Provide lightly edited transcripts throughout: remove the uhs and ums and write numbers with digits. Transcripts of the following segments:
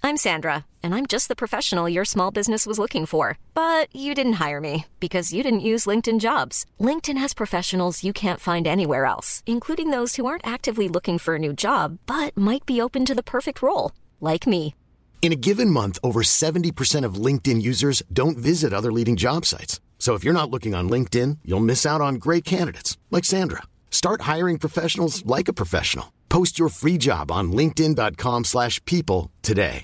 I'm Sandra, and I'm just the professional your small business was looking for. But you didn't hire me because you didn't use LinkedIn Jobs. LinkedIn has professionals you can't find anywhere else, including those who aren't actively looking for a new job, but might be open to the perfect role, like me. In a given month, over 70% of LinkedIn users don't visit other leading job sites. So if you're not looking on LinkedIn, you'll miss out on great candidates like Sandra. Start hiring professionals like a professional. Post your free job on linkedin.com/people today.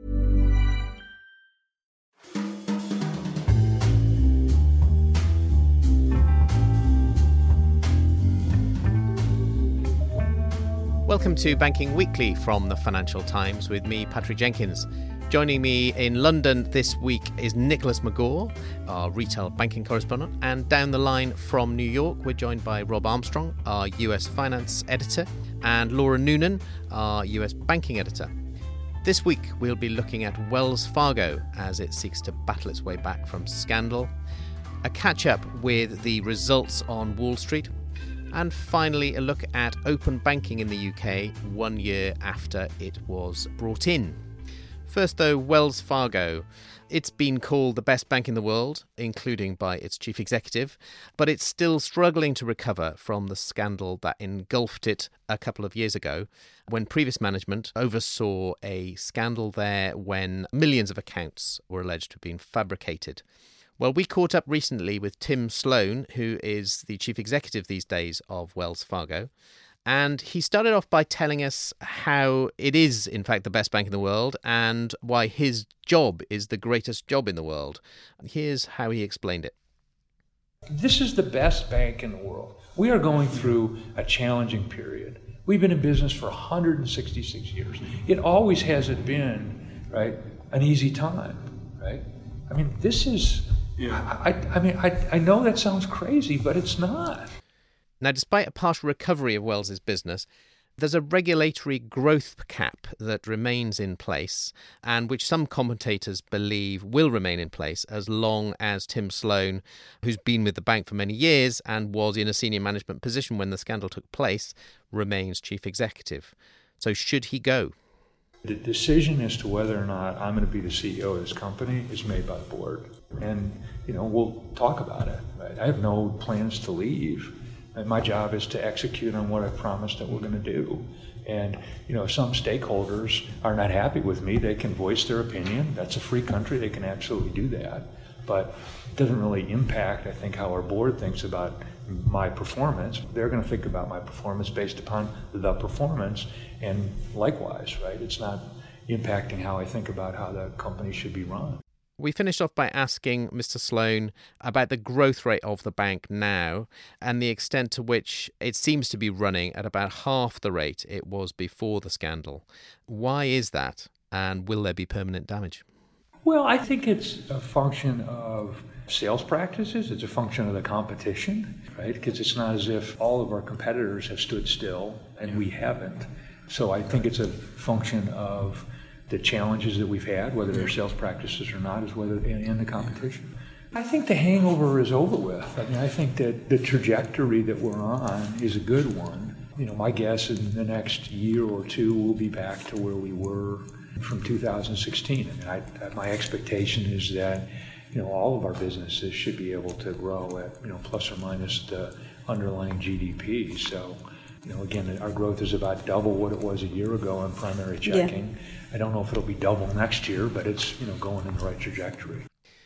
Welcome to Banking Weekly from the Financial Times with me, Patrick Jenkins. Joining me in London this week is Nicholas McGaw, our retail banking correspondent. And down the line from New York, we're joined by Rob Armstrong, our US finance editor, and Laura Noonan, our US banking editor. This week, we'll be looking at Wells Fargo as it seeks to battle its way back from scandal, a catch-up with the results on Wall Street, and finally a look at open banking in the UK 1 year after it was brought in. First, though, Wells Fargo. It's been called the best bank in the world, including by its chief executive, but it's still struggling to recover from the scandal that engulfed it a couple of years ago, when previous management oversaw a scandal there when millions of accounts were alleged to have been fabricated. Well, we caught up recently with Tim Sloan, who is the chief executive these days of Wells Fargo. And he started off by telling us how it is, in fact, the best bank in the world and why his job is the greatest job in the world. Here's how he explained it. This is the best bank in the world. We are going through a challenging period. We've been in business for 166 years. It always hasn't been, right, an easy time, right? I mean, this is, I know that sounds crazy, but it's not. Now, despite a partial recovery of Wells's business, there's a regulatory growth cap that remains in place and which some commentators believe will remain in place as long as Tim Sloan, who's been with the bank for many years and was in a senior management position when the scandal took place, remains chief executive. So should he go? The decision as to whether or not I'm going to be the CEO of this company is made by the board. And, we'll talk about it. Right? I have no plans to leave. And my job is to execute on what I promised that we're going to do. And, if some stakeholders are not happy with me, they can voice their opinion. That's a free country. They can absolutely do that. But it doesn't really impact, I think, how our board thinks about my performance. They're going to think about my performance based upon the performance. And likewise, right? It's not impacting how I think about how the company should be run. We finished off by asking Mr. Sloan about the growth rate of the bank now and the extent to which it seems to be running at about half the rate it was before the scandal. Why is that, and will there be permanent damage? Well, I think it's a function of sales practices. It's a function of the competition, right? Because it's not as if all of our competitors have stood still and we haven't. So I think it's a function of the challenges that we've had, whether they're sales practices or not, is whether in the competition. I think the hangover is over with. I mean, I think that the trajectory that we're on is a good one. My guess in the next year or two we'll be back to where we were from 2016. I mean, my expectation is that all of our businesses should be able to grow at plus or minus the underlying GDP. So. Again, our growth is about double what it was a year ago on primary checking. Yeah. I don't know if it'll be double next year, but it's, going in the right trajectory.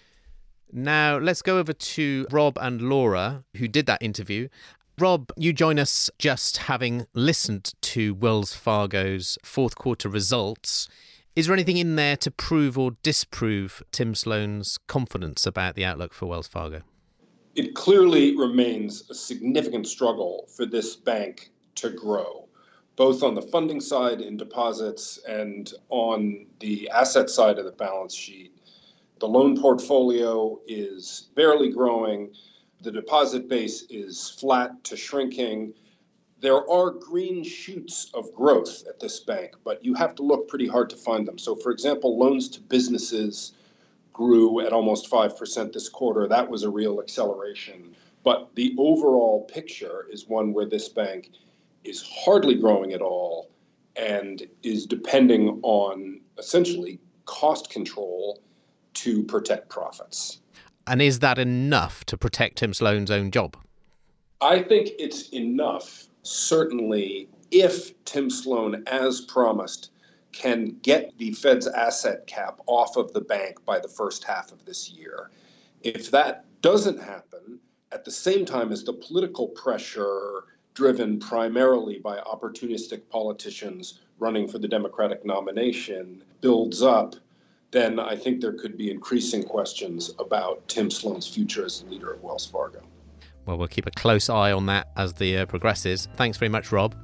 Now, let's go over to Rob and Laura, who did that interview. Rob, you join us just having listened to Wells Fargo's fourth quarter results. Is there anything in there to prove or disprove Tim Sloan's confidence about the outlook for Wells Fargo? It clearly remains a significant struggle for this bank to grow, both on the funding side in deposits and on the asset side of the balance sheet. The loan portfolio is barely growing. The deposit base is flat to shrinking. There are green shoots of growth at this bank, but you have to look pretty hard to find them. So, for example, loans to businesses grew at almost 5% this quarter. That was a real acceleration. But the overall picture is one where this bank is hardly growing at all and is depending on essentially cost control to protect profits. And is that enough to protect Tim Sloan's own job? I think it's enough, certainly, if Tim Sloan, as promised, can get the Fed's asset cap off of the bank by the first half of this year. If that doesn't happen, at the same time as the political pressure driven primarily by opportunistic politicians running for the Democratic nomination builds up, then I think there could be increasing questions about Tim Sloan's future as the leader of Wells Fargo. Well, we'll keep a close eye on that as the year progresses. Thanks very much, Rob.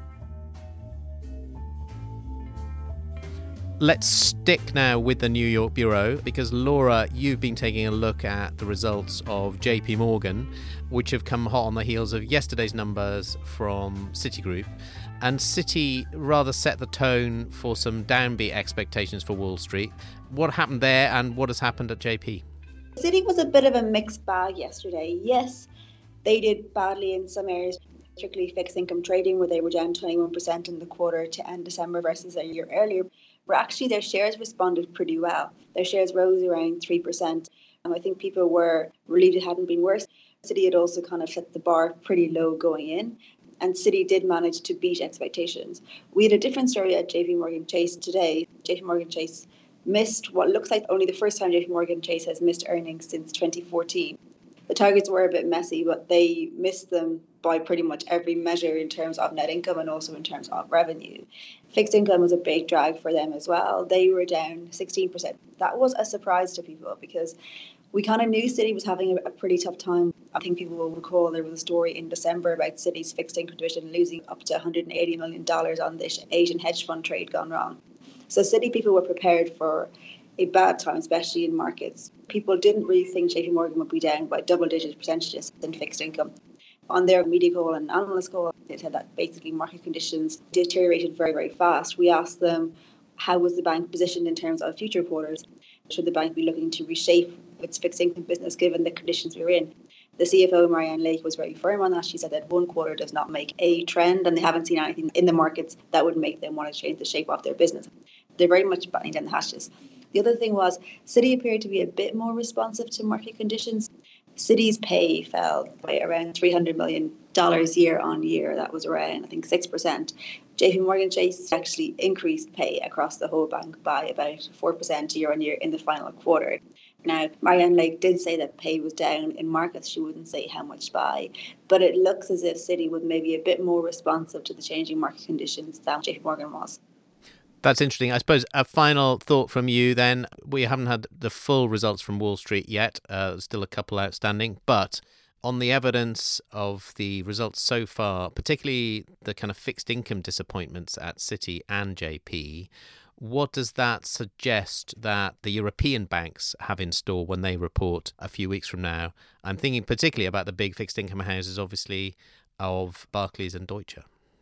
Let's stick now with the New York Bureau because, Laura, you've been taking a look at the results of JP Morgan, which have come hot on the heels of yesterday's numbers from Citigroup. And Citi rather set the tone for some downbeat expectations for Wall Street. What happened there and what has happened at JP? Citi was a bit of a mixed bag yesterday. Yes, they did badly in some areas, particularly fixed income trading, where they were down 21% in the quarter to end December versus a year earlier. But actually their shares responded pretty well. Their shares rose around 3%. And I think people were relieved it hadn't been worse. Citi had also kind of set the bar pretty low going in. And Citi did manage to beat expectations. We had a different story at JP Morgan Chase today. JP Morgan Chase missed what looks like only the first time JP Morgan Chase has missed earnings since 2014. The targets were a bit messy, but they missed them by pretty much every measure in terms of net income and also in terms of revenue. Fixed income was a big drag for them as well. They were down 16%. That was a surprise to people because we kind of knew Citi was having a pretty tough time. I think people will recall there was a story in December about Citi's fixed income division losing up to $180 million on this Asian hedge fund trade gone wrong. So Citi people were prepared for a bad time, especially in markets. People didn't really think JP Morgan would be down by double-digit percentages in fixed income. On their media call and analyst call, they said that basically market conditions deteriorated very, very fast. We asked them, how was the bank positioned in terms of future quarters? Should the bank be looking to reshape its fixed income business given the conditions we're in? The CFO, Marianne Lake, was very firm on that. She said that one quarter does not make a trend and they haven't seen anything in the markets that would make them want to change the shape of their business. They're very much battening down the hatches. The other thing was Citi appeared to be a bit more responsive to market conditions. Citi's pay fell by around $300 million year on year. That was around, I think, 6%. JP Morgan Chase actually increased pay across the whole bank by about 4% year on year in the final quarter. Now, Marianne Lake did say that pay was down in markets. She wouldn't say how much by, but it looks as if Citi was maybe a bit more responsive to the changing market conditions than JP Morgan was. That's interesting. I suppose a final thought from you then. We haven't had the full results from Wall Street yet. Still a couple outstanding. But on the evidence of the results so far, particularly the kind of fixed income disappointments at Citi and JP, what does that suggest that the European banks have in store when they report a few weeks from now? I'm thinking particularly about the big fixed income houses, obviously, of Barclays and Deutsche.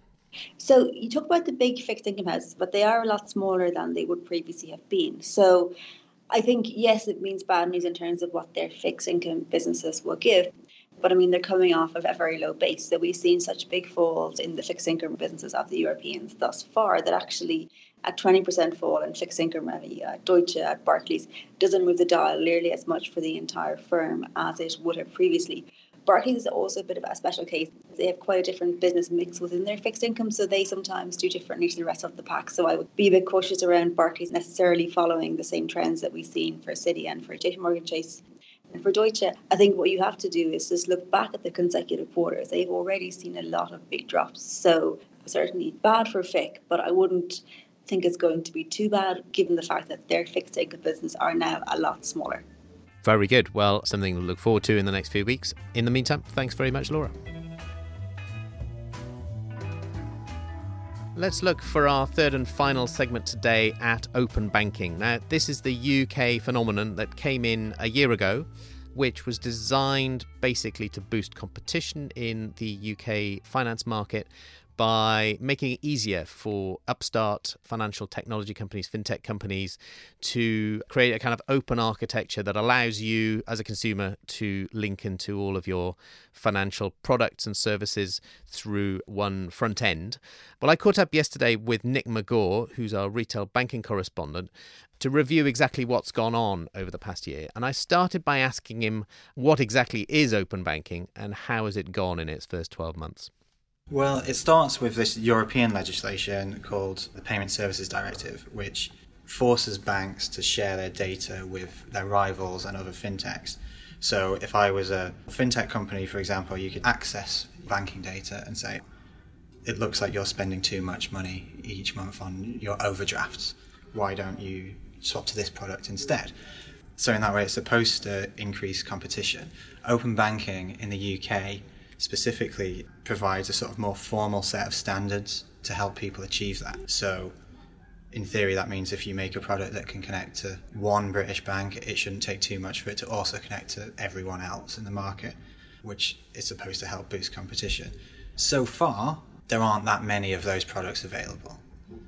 So you talk about the big fixed income houses, but they are a lot smaller than they would previously have been. So I think, yes, it means bad news in terms of what their fixed income businesses will give. But I mean, they're coming off of a very low base. So we've seen such big falls in the fixed income businesses of the Europeans thus far that actually a 20% fall in fixed income revenue at Deutsche, at Barclays, doesn't move the dial nearly as much for the entire firm as it would have previously. Barclays is also a bit of a special case. They have quite a different business mix within their fixed income, so they sometimes do differently to the rest of the pack. So I would be a bit cautious around Barclays necessarily following the same trends that we've seen for Citi and for JP Morgan Chase. And for Deutsche, I think what you have to do is just look back at the consecutive quarters. They've already seen a lot of big drops. So certainly bad for FIC, but I wouldn't think it's going to be too bad given the fact that their fixed income business are now a lot smaller. Very good. Well, something to look forward to in the next few weeks. In the meantime, thanks very much, Laura. Let's look for our third and final segment today at open banking. Now, this is the UK phenomenon that came in a year ago, which was designed basically to boost competition in the UK finance market by making it easier for upstart financial technology companies, fintech companies, to create a kind of open architecture that allows you as a consumer to link into all of your financial products and services through one front end. Well, I caught up yesterday with Nick McGaw, who's our retail banking correspondent, to review exactly what's gone on over the past year. And I started by asking him what exactly is open banking and how has it gone in its first 12 months? Well, it starts with this European legislation called the Payment Services Directive, which forces banks to share their data with their rivals and other fintechs. So if I was a fintech company, for example, you could access banking data and say, it looks like you're spending too much money each month on your overdrafts. Why don't you swap to this product instead? So in that way, it's supposed to increase competition. Open banking in the UK specifically provides a sort of more formal set of standards to help people achieve that. So in theory, that means if you make a product that can connect to one British bank, it shouldn't take too much for it to also connect to everyone else in the market, which is supposed to help boost competition. So far, there aren't that many of those products available.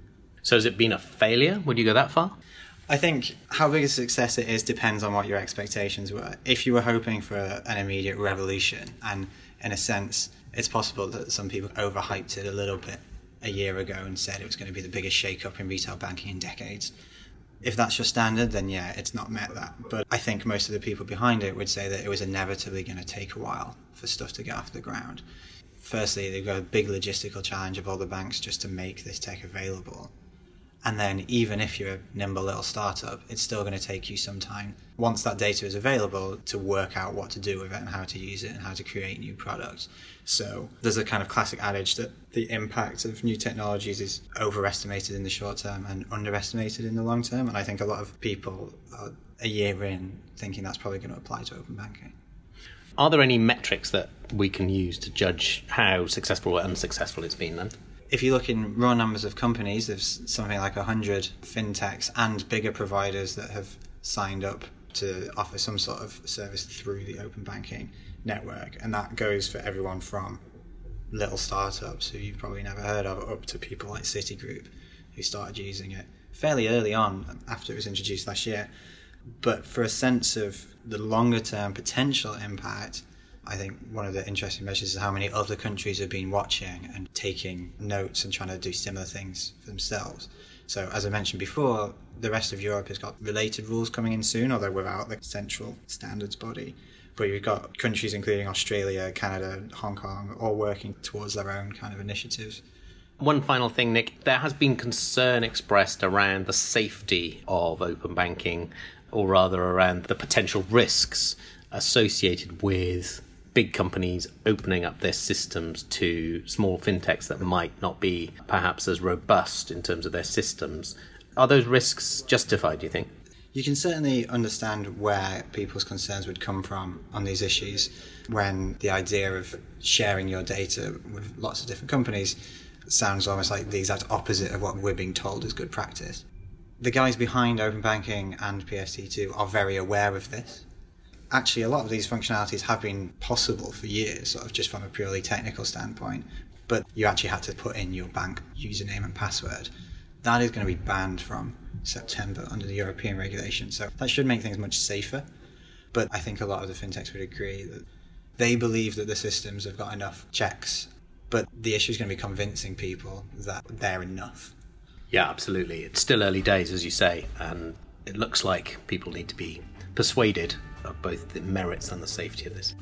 So has it been a failure? Would you go that far? I think how big a success it is depends on what your expectations were. If you were hoping for an immediate revolution, and in a sense, it's possible that some people overhyped it a little bit a year ago and said it was going to be the biggest shake-up in retail banking in decades. If that's your standard, then yeah, it's not met that. But I think most of the people behind it would say that it was inevitably going to take a while for stuff to get off the ground. Firstly, they've got a big logistical challenge of all the banks just to make this tech available. And then even if you're a nimble little startup, it's still going to take you some time, once that data is available, to work out what to do with it and how to use it and how to create new products. So there's a kind of classic adage that the impact of new technologies is overestimated in the short term and underestimated in the long term. And I think a lot of people are a year in thinking that's probably going to apply to open banking. Are there any metrics that we can use to judge how successful or unsuccessful it's been then? If you look in raw numbers of companies, there's something like 100 fintechs and bigger providers that have signed up to offer some sort of service through the open banking network. And that goes for everyone from little startups who you've probably never heard of up to people like Citigroup who started using it fairly early on after it was introduced last year. But for a sense of the longer term potential impact, I think one of the interesting measures is how many other countries have been watching and taking notes and trying to do similar things for themselves. So as I mentioned before, the rest of Europe has got related rules coming in soon, although without the central standards body. But you've got countries including Australia, Canada, Hong Kong, all working towards their own kind of initiatives. One final thing, Nick. There has been concern expressed around the safety of open banking, or rather around the potential risks associated with big companies opening up their systems to small fintechs that might not be perhaps as robust in terms of their systems. Are those risks justified, do you think? You can certainly understand where people's concerns would come from on these issues when the idea of sharing your data with lots of different companies sounds almost like the exact opposite of what we're being told is good practice. The guys behind open banking and PSD2 are very aware of this. Actually, a lot of these functionalities have been possible for years, sort of just from a purely technical standpoint, but you actually had to put in your bank username and password. That is going to be banned from September under the European regulation, so that should make things much safer. But I think a lot of the fintechs would agree that they believe that the systems have got enough checks, but the issue is going to be convincing people that they're enough. Yeah, absolutely. It's still early days, as you say, and it looks like people need to be persuaded of both the merits and the safety of this.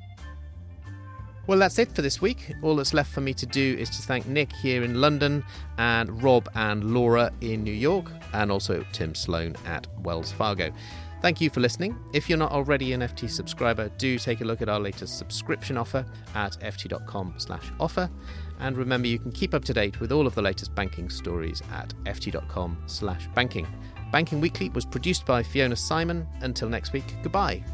Well, that's it for this week. All that's left for me to do is to thank Nick here in London and Rob and Laura in New York, and also Tim Sloan at Wells Fargo. Thank you for listening. If you're not already an FT subscriber, do take a look at our latest subscription offer at ft.com/offer. And remember, you can keep up to date with all of the latest banking stories at ft.com/banking. Banking Weekly was produced by Fiona Simon. Until next week, goodbye.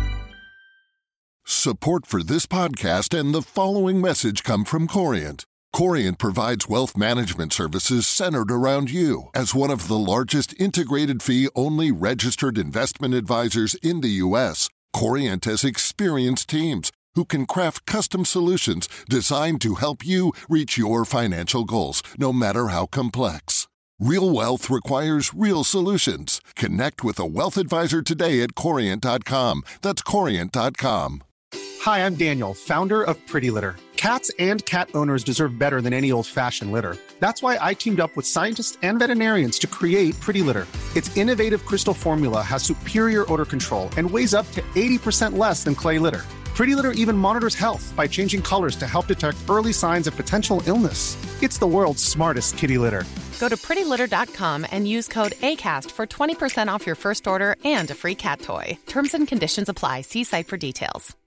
Support for this podcast and the following message come from Corient. Corient provides wealth management services centered around you. As one of the largest integrated fee-only registered investment advisors in the U.S., Corient has experienced teams who can craft custom solutions designed to help you reach your financial goals, no matter how complex. Real wealth requires real solutions. Connect with a wealth advisor today at Corient.com. That's Corient.com. Hi, I'm Daniel, founder of Pretty Litter. Cats and cat owners deserve better than any old-fashioned litter. That's why I teamed up with scientists and veterinarians to create Pretty Litter. Its innovative crystal formula has superior odor control and weighs up to 80% less than clay litter. Pretty Litter even monitors health by changing colors to help detect early signs of potential illness. It's the world's smartest kitty litter. Go to prettylitter.com and use code ACAST for 20% off your first order and a free cat toy. Terms and conditions apply. See site for details.